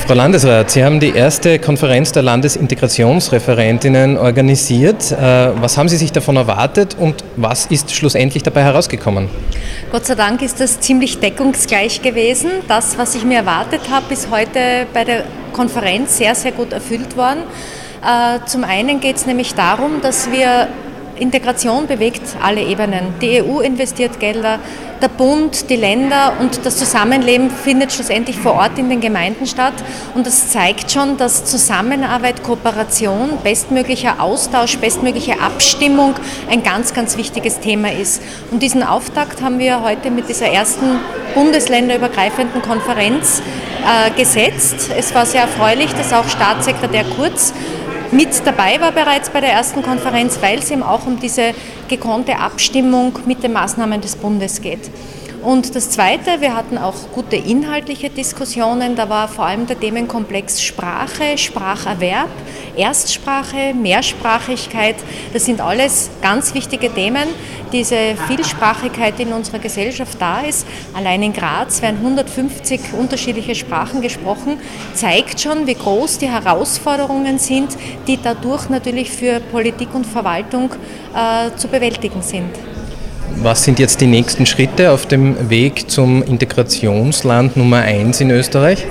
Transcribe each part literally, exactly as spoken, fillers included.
Frau Landesrat, Sie haben die erste Konferenz der Landesintegrationsreferentinnen organisiert. Was haben Sie sich davon erwartet und was ist schlussendlich dabei herausgekommen? Gott sei Dank ist das ziemlich deckungsgleich gewesen. Das, was ich mir erwartet habe, ist heute bei der Konferenz sehr, sehr gut erfüllt worden. Zum einen geht es nämlich darum, dass wir Integration bewegt alle Ebenen. Die E U investiert Gelder, der Bund, die Länder und das Zusammenleben findet schlussendlich vor Ort in den Gemeinden statt. Und das zeigt schon, dass Zusammenarbeit, Kooperation, bestmöglicher Austausch, bestmögliche Abstimmung ein ganz, ganz wichtiges Thema ist. Und diesen Auftakt haben wir heute mit dieser ersten bundesländerübergreifenden Konferenz äh, gesetzt. Es war sehr erfreulich, dass auch Staatssekretär Kurz mit dabei war bereits bei der ersten Konferenz, weil es eben auch um diese gekonnte Abstimmung mit den Maßnahmen des Bundes geht. Und das Zweite, wir hatten auch gute inhaltliche Diskussionen, da war vor allem der Themenkomplex Sprache, Spracherwerb, Erstsprache, Mehrsprachigkeit, das sind alles ganz wichtige Themen. Diese Vielsprachigkeit, die in unserer Gesellschaft da ist, allein in Graz werden hundertfünfzig unterschiedliche Sprachen gesprochen, zeigt schon, wie groß die Herausforderungen sind, die dadurch natürlich für Politik und Verwaltung äh, zu bewältigen sind. Was sind jetzt die nächsten Schritte auf dem Weg zum Integrationsland Nummer eins in Österreich?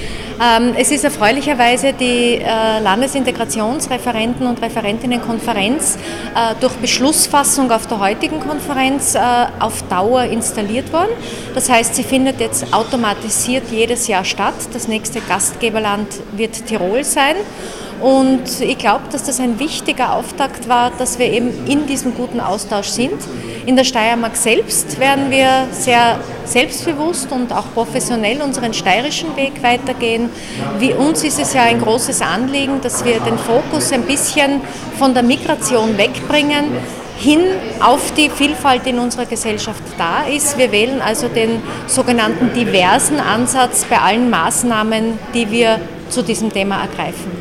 Es ist erfreulicherweise die Landesintegrationsreferenten- und Referentinnenkonferenz durch Beschlussfassung auf der heutigen Konferenz auf Dauer installiert worden. Das heißt, sie findet jetzt automatisiert jedes Jahr statt. Das nächste Gastgeberland wird Tirol sein. Und ich glaube, dass das ein wichtiger Auftakt war, dass wir eben in diesem guten Austausch sind. In der Steiermark selbst werden wir sehr selbstbewusst und auch professionell unseren steirischen Weg weitergehen. Wie uns ist es ja ein großes Anliegen, dass wir den Fokus ein bisschen von der Migration wegbringen, hin auf die Vielfalt, die in unserer Gesellschaft da ist. Wir wählen also den sogenannten diversen Ansatz bei allen Maßnahmen, die wir zu diesem Thema ergreifen.